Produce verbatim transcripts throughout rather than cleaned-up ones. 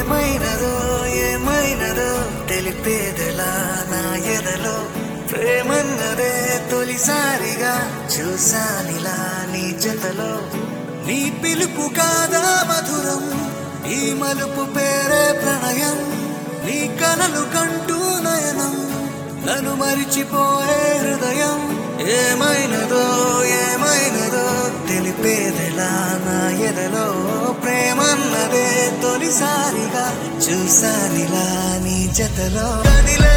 ఏమైనదో ఏమైనదో తెలిపేదెలా నా ఎదలో ప్రేమన్నదే తొలిసారిగా చూసానిలా నీ జతలో నీ పిలుపు కాదా మధురం ఈ మలుపు పేరే ప్రణయం నీ కలలు కంటూ నయనం నన్ను మరిచిపోయే హృదయం ఏమైనదో ఏమైనదో తెలిపేదెలా నా ఎదలో ప్రేమన్నదే తొలిసారిగా చూసానిలా నీ జతలో కదిలే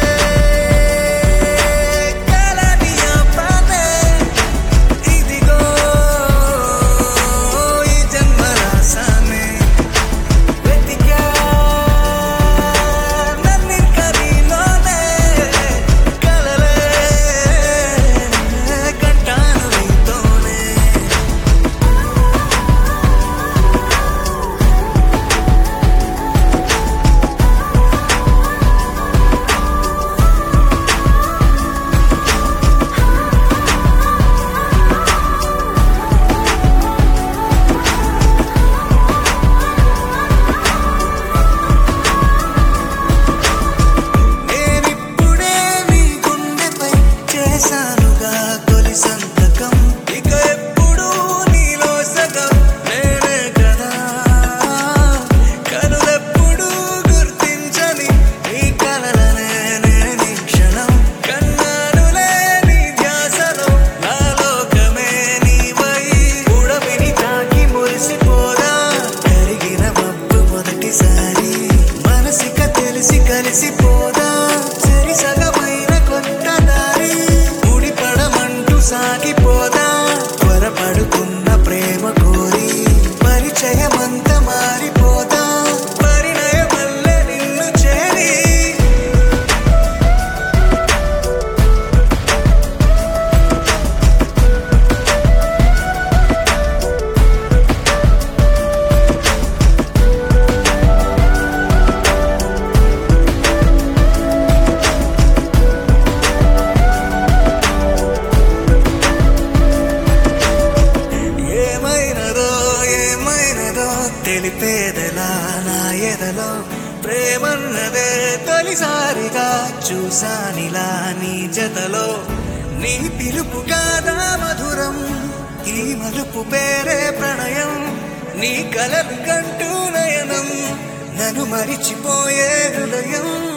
కలిసిపోదా సరి సగమైన కొత్త దారి ముడిపడమంటూ సాగిపోదా త్వరపడుతున్న ప్రేమ కోరి పరిచయమంత మారిపోదా పరిణయమల్లె నిన్ను చేరి తెలిపేదెలా నా ఎదలో ప్రేమన్నదే తొలిసారిగా చూసానిలా నీ జతలో నీ పిలుపు కాదా మధురం ఈ మలుపు పేరే ప్రణయం నీ కలలు కంటూ నయనం నన్ను మరిచిపోయే హృదయం